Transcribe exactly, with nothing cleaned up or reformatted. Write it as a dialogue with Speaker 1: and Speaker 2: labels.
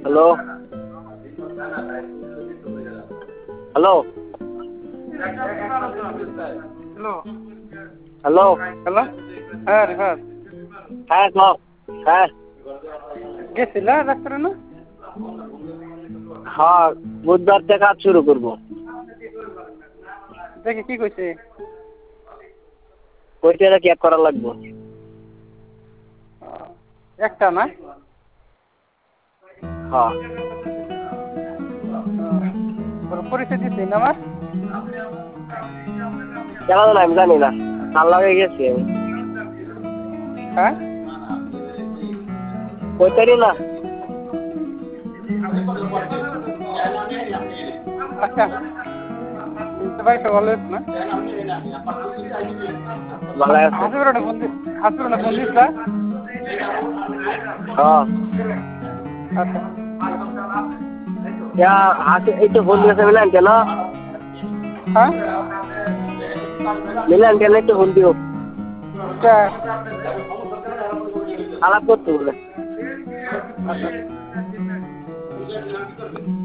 Speaker 1: hello hello
Speaker 2: hello
Speaker 1: hello
Speaker 2: hello হ্যাঁ রিফাত
Speaker 1: হ্যাঁ কও হ্যাঁ
Speaker 2: গেছিলা ডাক্তার না
Speaker 1: হ্যাঁ বুধবার থেকে কাজ শুরু করবো
Speaker 2: দেখি কি কইছে
Speaker 1: কইটা চেক করা লাগবে
Speaker 2: একটা না
Speaker 1: হ্যাঁ
Speaker 2: পরিচয় দিচ্ছি না আমার
Speaker 1: কেন না আমি জানি না কাল লাগে গেছি আমি
Speaker 2: হ্যাঁ
Speaker 1: কইতারি না
Speaker 2: আচ্ছা ভাই তো ভালো না
Speaker 1: ভালো আছে
Speaker 2: হাসপাতালে ফোন দিস হাসপাতালে ফোন দিস না
Speaker 1: হ্যাঁ
Speaker 2: আচ্ছা
Speaker 1: क्या हाथ एक फोन से मिला क्या ना
Speaker 2: हाँ
Speaker 1: मिला क्या नहीं तो फोन दियो
Speaker 2: क्या
Speaker 1: आलाप करते बोले
Speaker 2: अच्छा